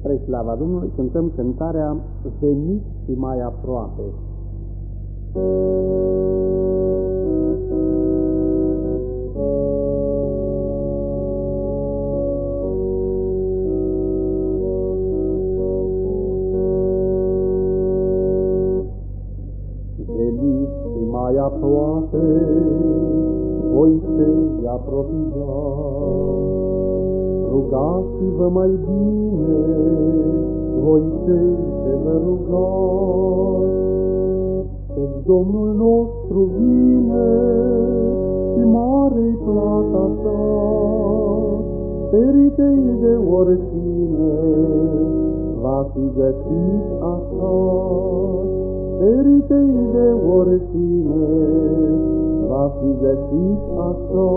Spre slava Domnului cântăm cântarea Veniți și mai aproape. Veniți și mai aproape, voi cei apropiați, rugați-vă mai bine, voi cei ce vă rugați, căci Domnul nostru vine și mare-i plata sa, ferite-i de oricine, va fi găsit așa, ferite-i de oricine, va fi găsit așa.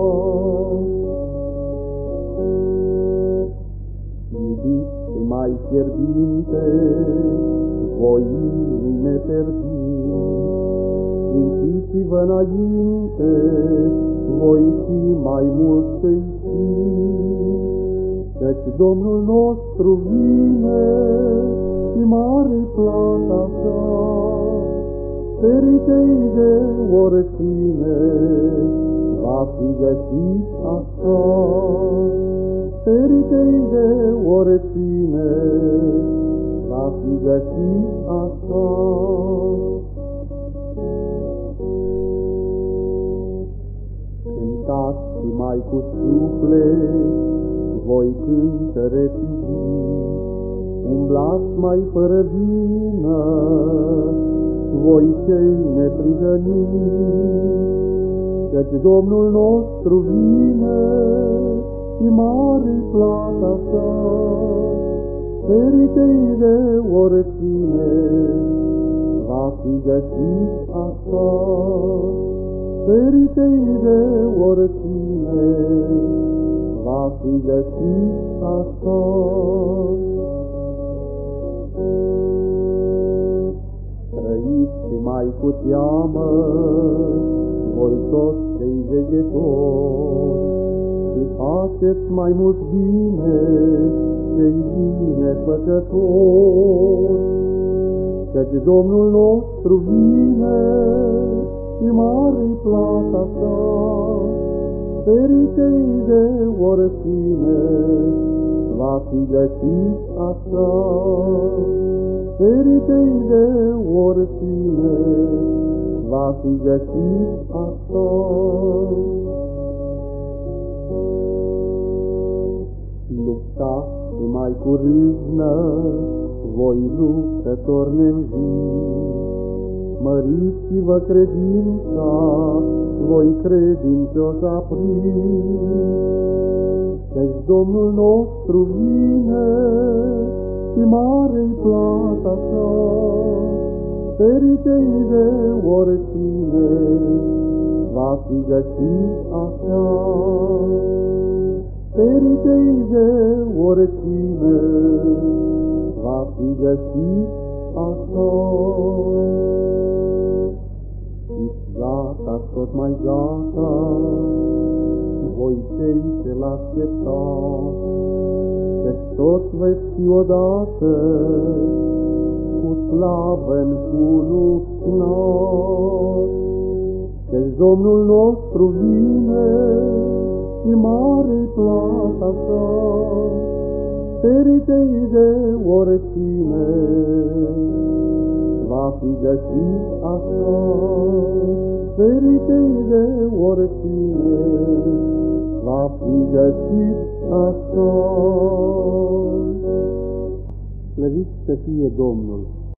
Iubiți și mai fierbinte, voi inime pierdiți, simțiți-vă înainte, voi și mai mult să-i știți, căci Domnul nostru vine și mare-i plata sa, ferite-i de oricine, va fi găsit așa, ferite-i de oricine, va fi găsit așa. Cântați și mai cu suflet, voi cântăre umblați mai fără vină, voi cei neprihăniți, căci Domnul nostru vine și mare-i plata sa, ferite-i de oricine, va fi găsit așa, ferite-i de oricine, va fi găsit așa. Trăiți și mai cu teamă, voi toți cei veghetori, și faceți mai mult bine, cei binefăcători, căci Domnul nostru vine și mare-i plata sa, ferite-i de oricine, va fi găsit așa, ferite-i de oricine, va fi găsit așa. Luptați și mai cu râvnă, voi luptători nemângâiți, măriți-vă credința, voi credincioși apriți, căci Domnul nostru vine și mare-i plata sa, ferite-i de oricine, va fi găsit așa, ferite-i de oricine, va fi găsit așa. Fiți gata, tot mai gata, voi cei ce l-așteptați, căci toți veți fi odată, cu slavă-n cununăți, căci Domnul nostru vine și mare-i plata sa, ferite-i de oricine, va fi găsit așa, ferite-i de oricine, va fi găsit așa. Slăvit să fie Domnul!